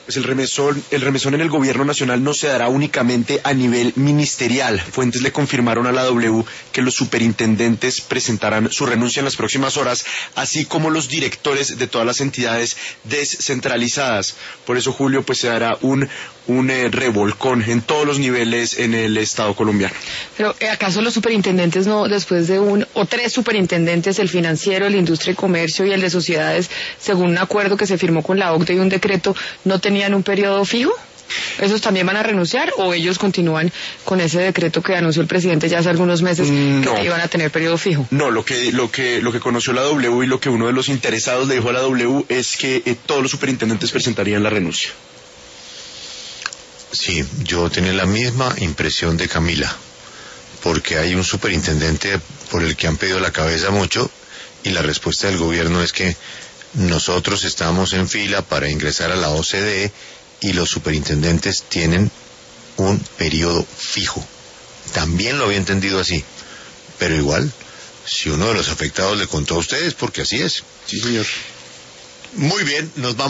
Pues el remesón en el gobierno nacional no se dará únicamente a nivel ministerial. Fuentes le confirmaron a la W que los superintendentes presentarán su renuncia en las próximas horas, así como los directores de todas las entidades descentralizadas. Por eso, Julio, pues se dará un revolcón en todos los niveles en el Estado colombiano. Pero, ¿acaso los superintendentes no, después de tres superintendentes, el financiero, el de industria y comercio y el de sociedades, según un acuerdo que se firmó con la OCDE y un decreto, no tenían un periodo fijo? ¿Esos también van a renunciar o ellos continúan con ese decreto que anunció el presidente ya hace algunos meses que iban a tener periodo fijo? No, lo que conoció la W y lo que uno de los interesados le dijo a la W es que todos los superintendentes presentarían la renuncia. Sí, yo tenía la misma impresión de Camila, porque hay un superintendente por el que han pedido la cabeza mucho y la respuesta del gobierno es que nosotros estamos en fila para ingresar a la OCDE y los superintendentes tienen un periodo fijo. También lo había entendido así, pero igual, si uno de los afectados le contó a ustedes, porque así es. Sí, señor. Muy bien, nos vamos.